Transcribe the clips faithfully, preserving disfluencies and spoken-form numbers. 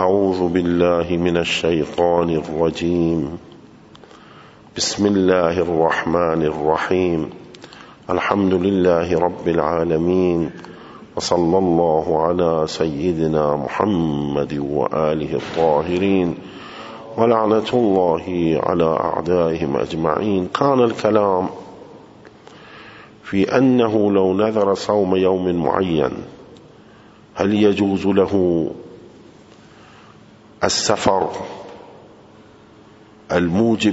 أعوذ بالله من الشيطان الرجيم. بسم الله الرحمن الرحيم. الحمد لله رب العالمين، وصلى الله على سيدنا محمد وآله الطاهرين، ولعنة الله على أعدائهم أجمعين. كان الكلام في أنه لو نذر صوم يوم معين هل يجوز له السفر الموجب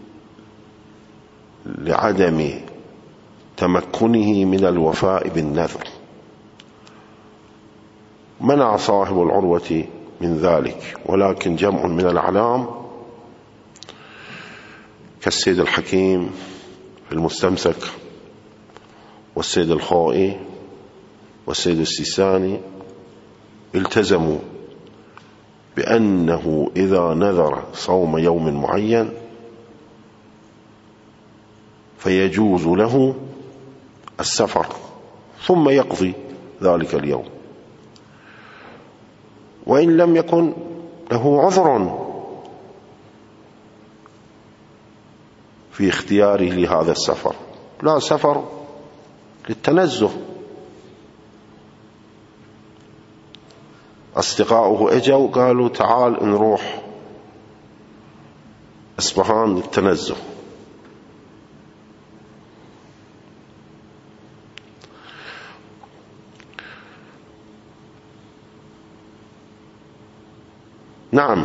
لعدم تمكنه من الوفاء بالنذر. منع صاحب العروة من ذلك، ولكن جمع من الأعلام كالسيد الحكيم في المستمسك والسيد الخائي والسيد السيستاني التزموا بأنه إذا نذر صوم يوم معين فيجوز له السفر ثم يقضي ذلك اليوم، وإن لم يكن له عذر في اختياره لهذا السفر. لا، سفر للتنزه. أصدقاؤه اجوا قالوا تعال نروح أصبهان للتنزه. نعم،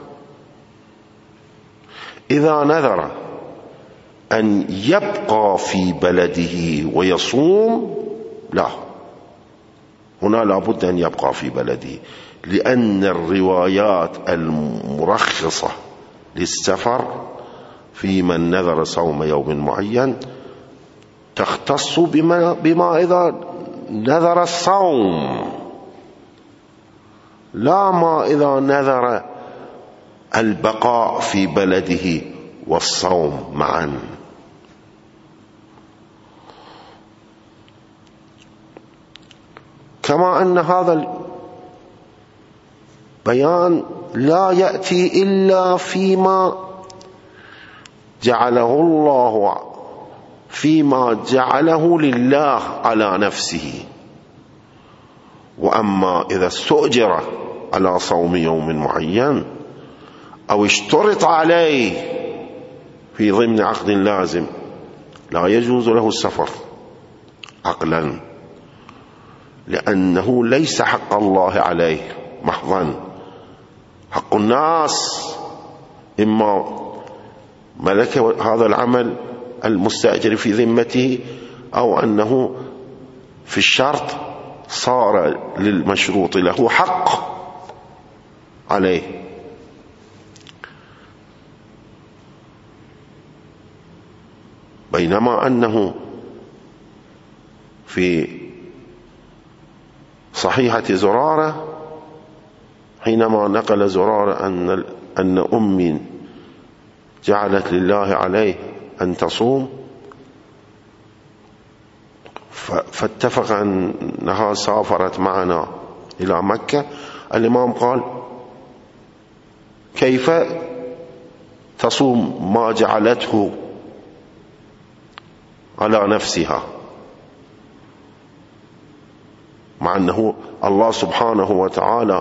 إذا نذر أن يبقى في بلده ويصوم، لا، هنا لابد أن يبقى في بلده، لأن الروايات المرخصة للسفر في من نذر صوم يوم معين تختص بما, بما إذا نذر الصوم، لا ما إذا نذر البقاء في بلده والصوم معا. كما أن هذا البيان لا يأتي إلا فيما جعله الله فيما جعله لله على نفسه. وأما إذا استؤجر على صوم يوم معين أو اشترط عليه في ضمن عقد لازم لا يجوز له السفر عقلا، لأنه ليس حق الله عليه محضا، حق الناس. إما ملك هذا العمل المستأجر في ذمته، أو أنه في الشرط صار للمشروط له حق عليه. بينما أنه في صحيحة زرارة حينما نقل زرارة أن أن أمي جعلت لله عليه أن تصوم، فاتفق أنها سافرت معنا إلى مكة. الإمام قال كيف تصوم ما جعلته على نفسها، مع أنه الله سبحانه وتعالى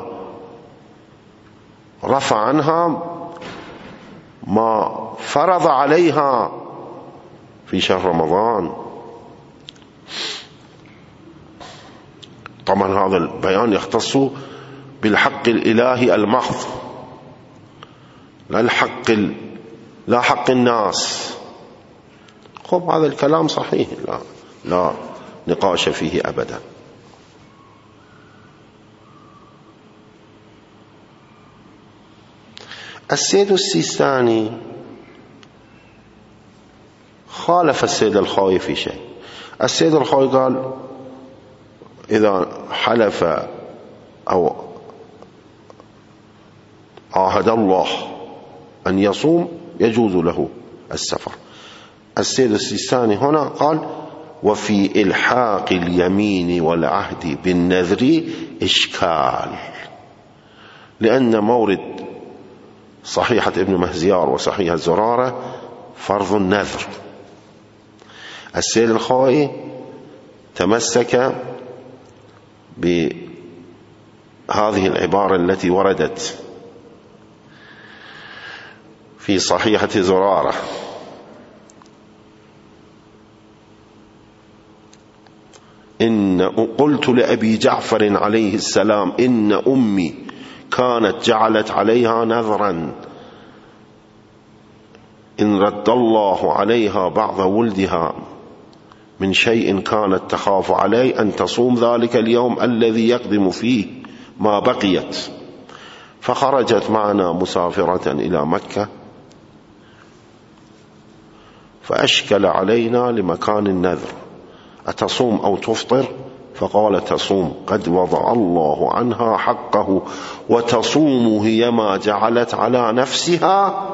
رفع عنها ما فرض عليها في شهر رمضان. طبعا هذا البيان يختص بالحق الإلهي المحض، لا الحق لا حق الناس. خب هذا الكلام صحيح، لا لا نقاش فيه أبدا. السيد السيستاني خالف السيد الخائي في شيء. السيد الخائي قال إذا حلف أو عاهد الله أن يصوم يجوز له السفر. السيد السيستاني هنا قال وفي إلحاق اليمين والعهد بالنذر إشكال، لأن مورد صحيحة ابن مهزيار وصحيحة زرارة فرض النذر. السيد الخوئي تمسك بهذه العبارة التي وردت في صحيحة زرارة: إن قلت لأبي جعفر عليه السلام إن أمي كانت جعلت عليها نذرا إن رد الله عليها بعض ولدها من شيء كانت تخاف عليه أن تصوم ذلك اليوم الذي يقدم فيه ما بقيت، فخرجت معنا مسافرة إلى مكة فأشكل علينا لمكان النذر أتصوم أو تفطر؟ فقال: تصوم، قد وضع الله عنها حقه، وتصوم هي ما جعلت على نفسها.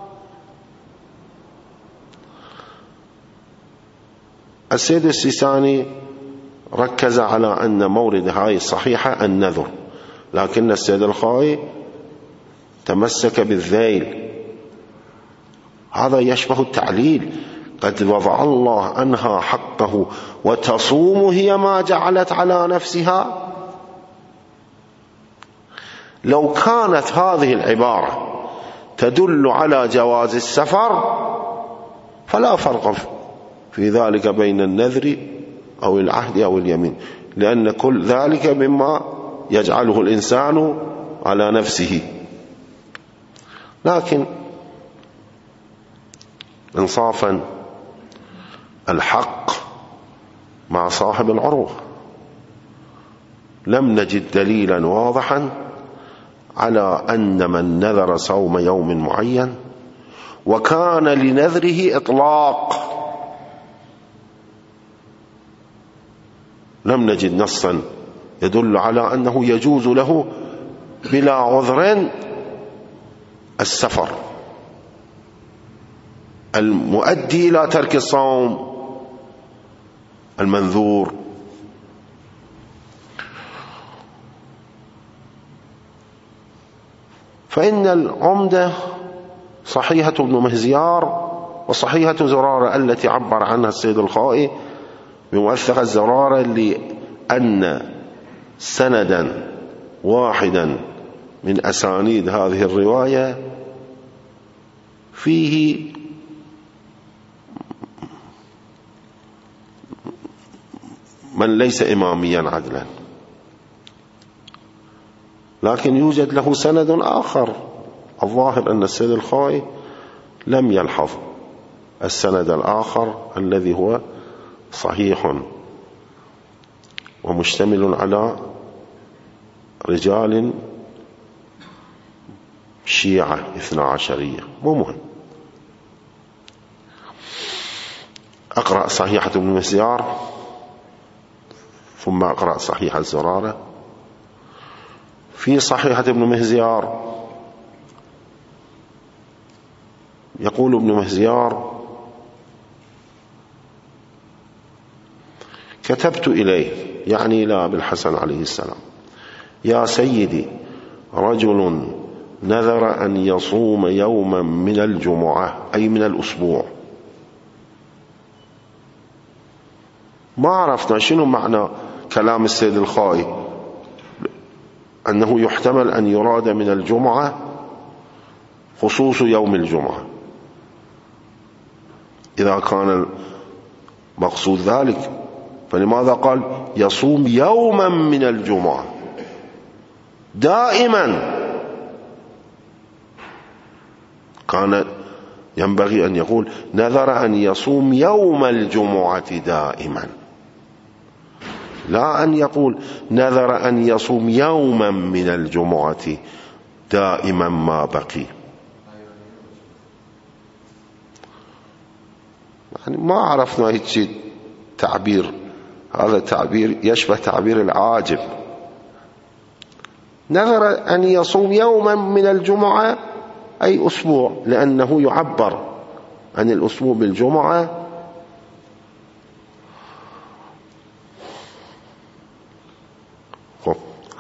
السيد السيستاني ركز على أن مورد هاي الصحيحة النذر، لكن السيد الخوئي تمسك بالذيل. هذا يشبه التعليل: قد وضع الله عنها حقه وتصوم هي ما جعلت على نفسها. لو كانت هذه العبارة تدل على جواز السفر فلا فرق في ذلك بين النذر أو العهد أو اليمين، لأن كل ذلك مما يجعله الإنسان على نفسه. لكن انصافا الحق مع صاحب العروة، لم نجد دليلا واضحا على أن من نذر صوم يوم معين وكان لنذره إطلاق، لم نجد نصا يدل على أنه يجوز له بلا عذر السفر المؤدي إلى ترك الصوم المنذور. فإن العمدة صحيحة ابن مهزيار وصحيحة زرارة التي عبر عنها السيد الخوئي بموثقة زرارة لأن سندا واحدا من أسانيد هذه الرواية فيه من ليس إماميا عدلا، لكن يوجد له سند آخر. الظاهر أن السيد الخوئي لم يلحظ السند الآخر الذي هو صحيح ومشتمل على رجال شيعة اثنا عشرية. مو مهم. أقرأ صحيحة ابن مهزيار ثم أقرأ صحيحة الزرارة. في صحيحة ابن مهزيار يقول ابن مهزيار: كتبت إليه، يعني إلى أبي الحسن عليه السلام: يا سيدي، رجل نذر أن يصوم يوما من الجمعة، أي من الأسبوع. ما عرفنا شنو معنى كلام السيد الخوئي، أنه يحتمل أن يراد من الجمعة خصوص يوم الجمعة. إذا كان المقصود ذلك فلماذا قال يصوم يوما من الجمعة دائما؟ كان ينبغي أن يقول نذر أن يصوم يوم الجمعة دائما، لا أن يقول نذر أن يصوم يوما من الجمعة دائما ما بقي. يعني ما عرفنا هيك تعبير، هذا تعبير يشبه تعبير العاجب. نذر أن يصوم يوما من الجمعة أي أسبوع، لأنه يعبر عن الأسبوع بالجمعة.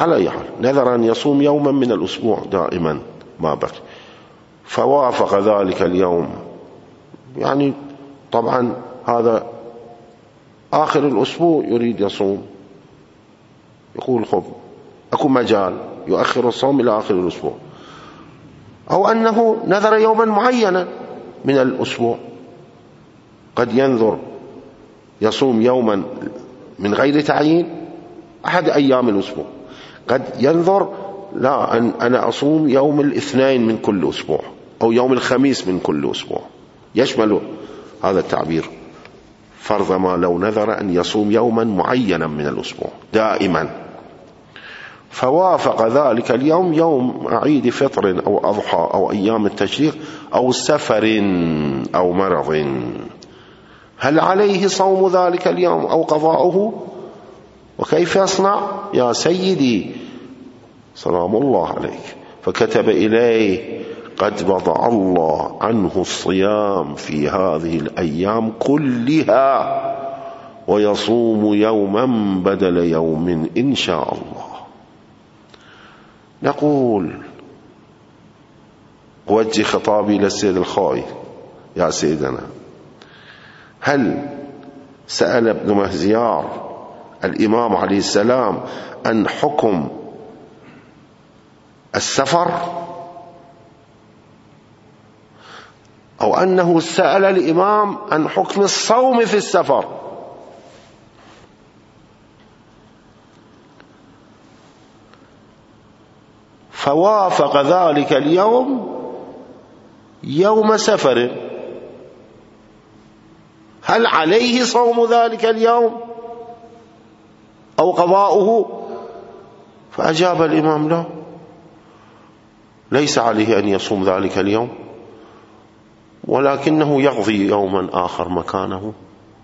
على أي حال نذر أن يصوم يوما من الأسبوع دائما ما بقي، فوافق ذلك اليوم، يعني طبعا هذا آخر الأسبوع يريد يصوم، يقول خب أكو مجال يؤخر الصوم إلى آخر الأسبوع، أو أنه نذر يوما معينا من الأسبوع، قد ينذر يصوم يوما من غير تعيين أحد أيام الأسبوع، قد ينذر لا أن أنا أصوم يوم الاثنين من كل أسبوع أو يوم الخميس من كل أسبوع، يشمل هذا التعبير فرض ما لو نذر أن يصوم يوما معينا من الأسبوع دائما، فوافق ذلك اليوم يوم عيد فطر أو أضحى أو أيام التشريق أو سفر أو مرض، هل عليه صوم ذلك اليوم أو قضاؤه؟ وكيف يصنع يا سيدي سلام الله عليك؟ فكتب إليه قد وضع الله عنه الصيام في هذه الأيام كلها ويصوم يوما بدل يوم إن شاء الله. نقول أوجه خطابي للسيد الخوئي، يا سيدنا هل سأل ابن مهزيار الإمام عليه السلام عن حكم السفر، أو أنه سأل الإمام عن حكم الصوم في السفر؟ فوافق ذلك اليوم يوم سفر، هل عليه صوم ذلك اليوم أو قضاؤه؟ فأجاب الإمام لا، ليس عليه أن يصوم ذلك اليوم، ولكنه يقضي يوما آخر مكانه.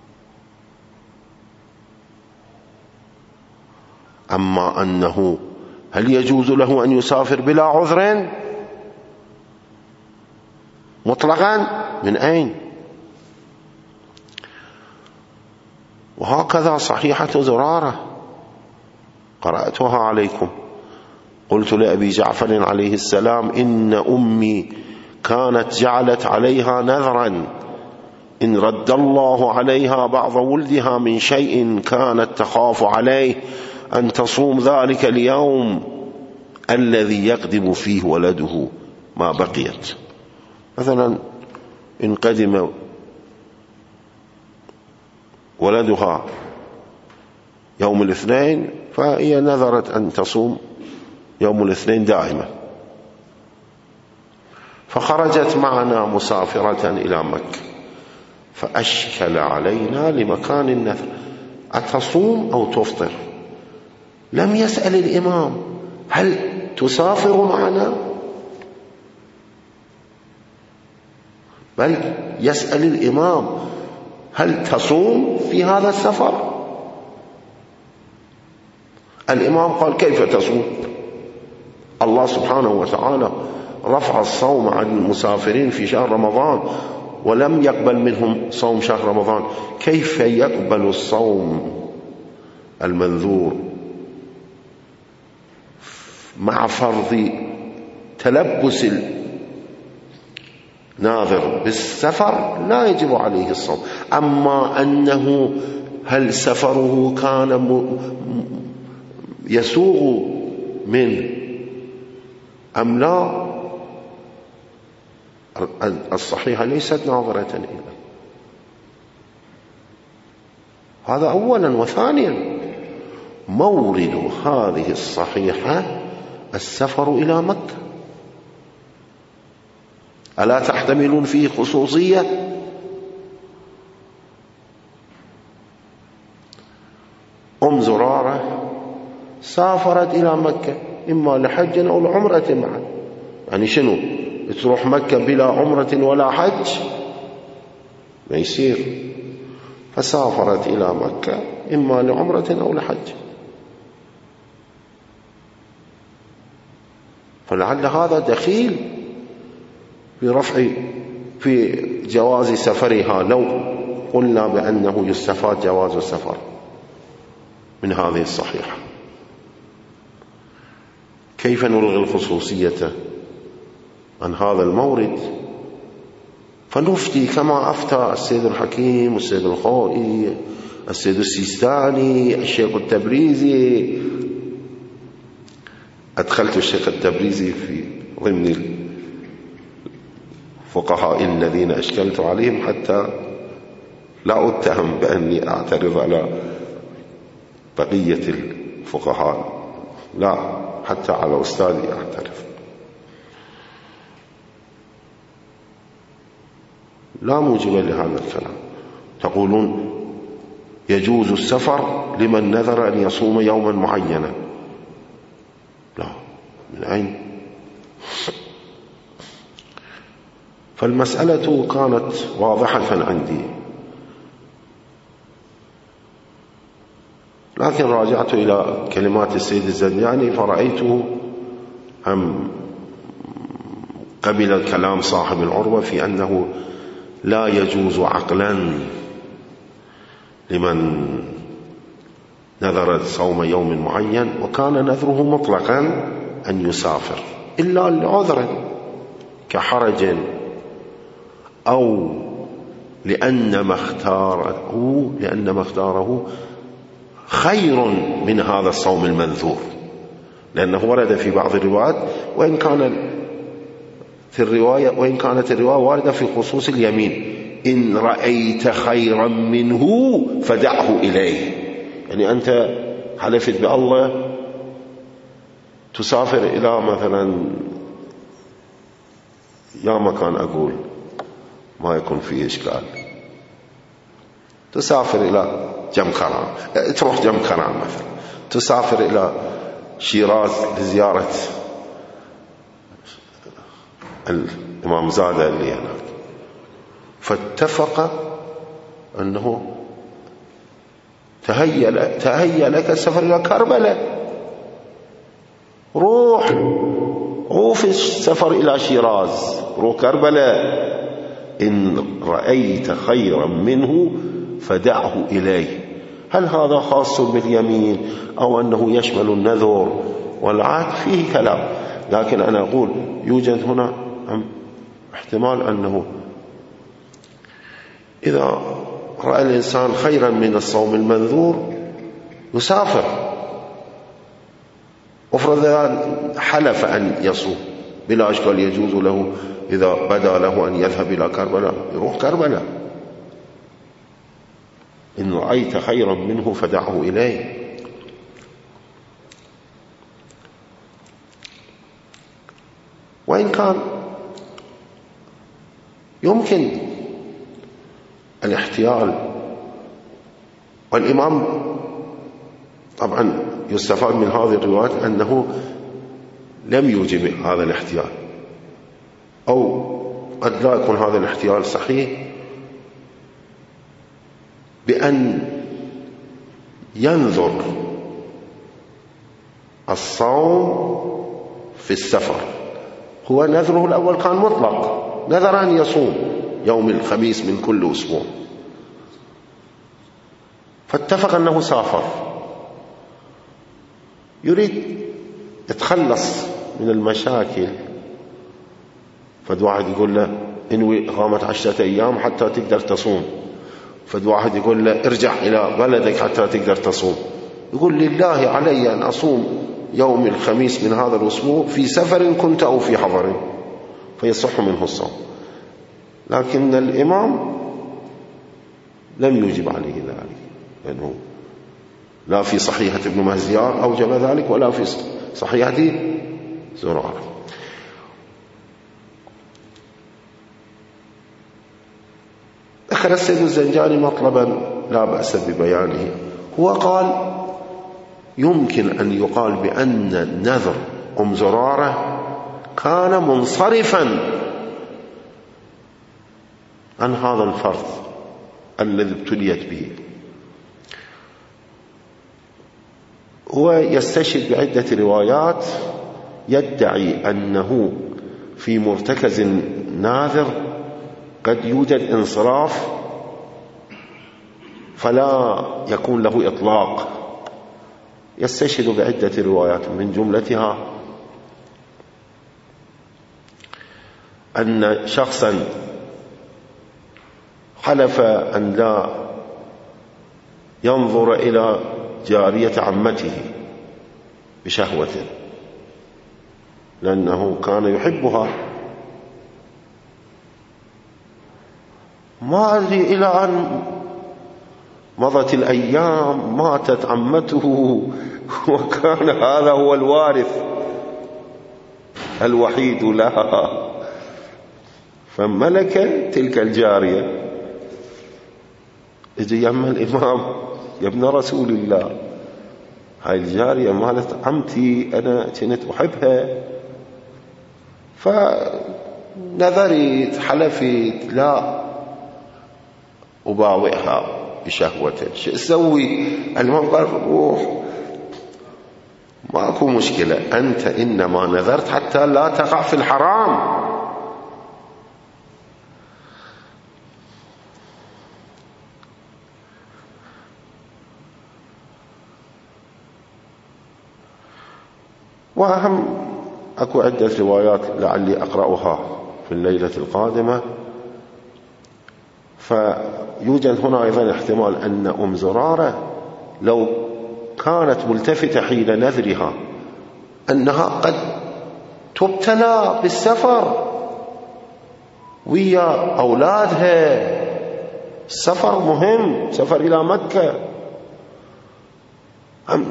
أما أنه هل يجوز له أن يسافر بلا عذر مطلقا؟ من أين؟ وهكذا صحيحة زرارة قرأتها عليكم، قلت لأبي جعفر عليه السلام إن أمي كانت جعلت عليها نذرا إن رد الله عليها بعض ولدها من شيء كانت تخاف عليه أن تصوم ذلك اليوم الذي يقدم فيه ولده ما بقيت. مثلا إن قدم ولدها يوم الاثنين فهي نذرت أن تصوم يوم الاثنين دائما، فخرجت معنا مسافرة إلى مكة، فأشكل علينا لمكان النذر أتصوم أو تفطر؟ لم يسأل الإمام هل تسافر معنا، بل يسأل الإمام هل تصوم في هذا السفر؟ الإمام قال كيف تصوم؟ الله سبحانه وتعالى رفع الصوم عن المسافرين في شهر رمضان ولم يقبل منهم صوم شهر رمضان، كيف يقبل الصوم المنذور مع فرض تلبس الناذر بالسفر؟ لا يجب عليه الصوم. أما أنه هل سفره كان يسوغ منه أم لا، الصحيحة ليست ناظرة إليه. هذا أولا. وثانيا مورد هذه الصحيحة السفر إلى مكة، ألا تحتملون فيه خصوصية؟ أم زرارة سافرت إلى مكة إما لحج أو لعمرة معا، يعني شنو تروح مكة بلا عمرة ولا حج؟ ما يصير. فسافرت إلى مكة إما لعمرة أو لحج، فلعل هذا دخيل في رفع في جواز سفرها لو قلنا بأنه يستفاد جواز السفر من هذه الصحيحة. كيف نلغي الخصوصية عن هذا المورد؟ فنفتي كما أفتى السيد الحكيم والسيد الخوئي، السيد السيستاني، الشيخ التبريزي. أدخلت الشيخ التبريزي في ضمن الفقهاء الذين أشكلت عليهم حتى لا أتهم بأني أعترض على بقية الفقهاء، لا، حتى على أستاذي أعترض. لا موجب لهذا الكلام. تقولون يجوز السفر لمن نذر أن يصوم يوما معينا. لا، من أين؟ فالمسألة كانت واضحة عندي، لكن راجعت إلى كلمات السيد الزنجاني فرأيته أم قبل الكلام صاحب العروة في أنه لا يجوز عقلا لمن نذر صوم يوم معين وكان نذره مطلقا أن يسافر إلا لعذر كحرج أو لأن ما اختاره لأن ما اختاره خير من هذا الصوم المنذور، لأنه ورد في بعض الروايات وإن كان في الرواية وإن كانت الرواية واردة في خصوص اليمين، إن رأيت خيرا منه فدعه إليه. يعني أنت حلفت بالله تسافر إلى مثلا يا مكان أقول ما يكون فيه إشكال، تسافر إلى جمكران، تروح جمكران مثلا، تسافر إلى شيراز لزيارة الإمام زادة اللي هناك، فاتفق أنه تهيأ تهيأ لك السفر إلى كربلاء، روح روح السفر إلى شيراز، روح كربلاء، إن رأيت خيرا منه فدعه إليه. هل هذا خاص باليمين أو أنه يشمل النذر والعهد؟ فيه كلام، لكن أنا أقول يوجد هنا احتمال أنه إذا رأى الإنسان خيرا من الصوم المنذور يسافر. افرض حلف أن يصوم بلا أشكال، يجوز له إذا بدا له أن يذهب إلى كربلاء يروح كربلاء، إن رأيت خيرا منه فدعه إليه. وإن كان يمكن الاحتيال، والإمام طبعا يستفاد من هذه الروايات أنه لم يوجب هذا الاحتيال، أو قد لا يكون هذا الاحتيال صحيح، بأن ينذر الصوم في السفر. هو نذره الأول كان مطلق، نذر أن يصوم يوم الخميس من كل أسبوع، فاتفق أنه سافر، يريد يتخلص من المشاكل، فد واحد يقول له انوي إقامة عشرة أيام حتى تقدر تصوم، فد واحد يقول له ارجع إلى بلدك حتى تقدر تصوم، يقول لله علي أن أصوم يوم الخميس من هذا الأسبوع في سفر كنت أو في حضر، فيصح منه الصوم. لكن الإمام لم يوجب عليه ذلك، لأنه لا في صحيحة ابن مهزيار أوجب ذلك ولا في صحيحة زرارة. ذكر السيد الزنجاني مطلبا لا بأس ببيانه، هو قال يمكن أن يقال بأن النذر أم زرارة كان منصرفا عن هذا الفرض الذي ابتليت به. هو يستشهد بعدة روايات يدعي أنه في مرتكز ناذر قد يوجد انصراف فلا يكون له إطلاق، يستشهد بعدة روايات من جملتها أن شخصا حلف أن لا ينظر إلى جارية عمته بشهوة لأنه كان يحبها، ما أدري إلى أن مضت الأيام ماتت عمته وكان هذا هو الوارث الوحيد لها، فملك تلك الجارية. اجي يم الإمام يا ابن رسول الله، هاي الجارية مالت عمتي أنا كنت أحبها، فنظرت حلفت لا أباوئها بشهوة، شو أسوي؟ الإمام قال روح ماكو مشكلة، أنت إنما نذرت حتى لا تقع في الحرام. وأهم أكو عدة روايات لعلي أقرأها في الليلة القادمة. فيوجد هنا أيضا احتمال أن أم زرارة لو كانت ملتفتة حين نذرها أنها قد تبتلى بالسفر ويا أولادها، السفر مهم، سفر إلى مكة، أم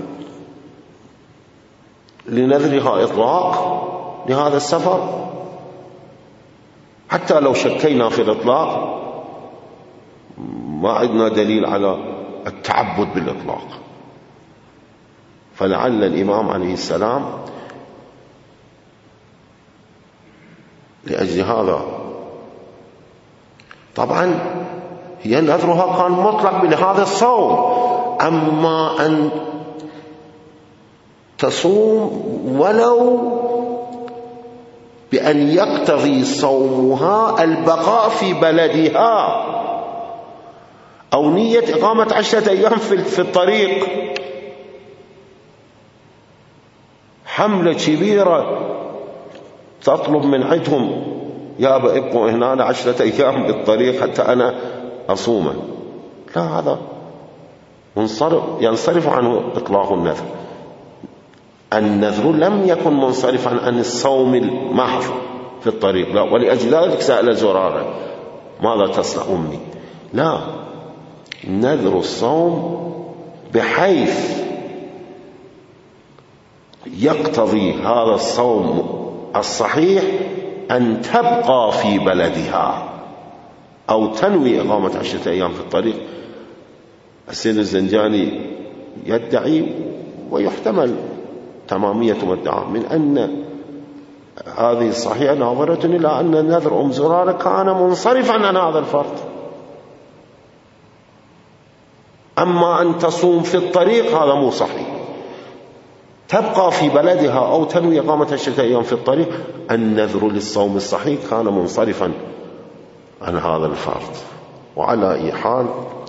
لنذرها إطلاق لهذا السفر؟ حتى لو شكينا في الإطلاق ما عندنا دليل على التعبد بالإطلاق. فلعل الإمام عليه السلام لأجل هذا، طبعا هي نذرها كان مطلق بهذا الصوم، أما أن تصوم ولو بأن يقتضي صومها البقاء في بلدها أو نية إقامة عشرة أيام في الطريق، حملة كبيرة تطلب من عندهم يا ابقوا هنا عشرة أيام بالطريق حتى أنا أصوم، لا، هذا منصرف ينصرف عنه إطلاق النذر. النذر لم يكن منصرفا عن الصوم المحض في الطريق، لا، ولأجل ذلك سأل زرارة ماذا تصنع أمي؟ لا، نذر الصوم بحيث يقتضي هذا الصوم الصحيح أن تبقى في بلدها أو تنوي إقامة عشرة أيام في الطريق. السيد الزنجاني يدعي ويحتمل تمامية مدعاه من أن هذه الصحيحة ناظرة إلى أن نذر أم زرارة كان منصرفا عن هذا الفرض. أما أن تصوم في الطريق هذا مو صحيح، تبقى في بلدها أو تنوي إقامة عشرة أيام في الطريق. النذر للصوم الصحيح كان منصرفا عن هذا الفرض. وعلى أي حال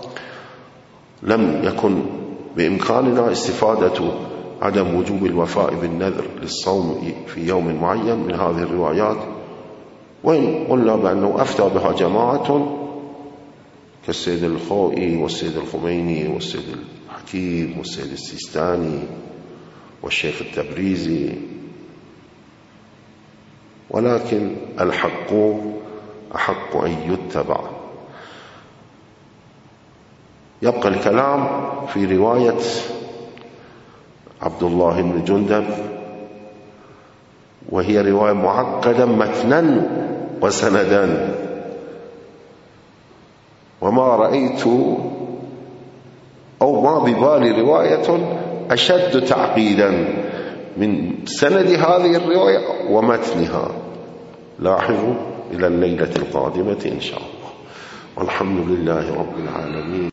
لم يكن بإمكاننا استفادة عدم وجوب الوفاء بالنذر للصوم في يوم معين من هذه الروايات، وإن قلنا بأنه أفتى بها جماعة كالسيد الخوئي والسيد الخميني والسيد الحكيم والسيد السيستاني والشيخ التبريزي، ولكن الحق أحق أن يتبع. يبقى الكلام في رواية عبد الله بن جندب، وهي رواية معقدة متنا وسندا، وما رأيت أو ما ببالي رواية أشد تعقيدا من سند هذه الرواية ومتنها. لاحظوا إلى الليلة القادمة إن شاء الله، والحمد لله رب العالمين.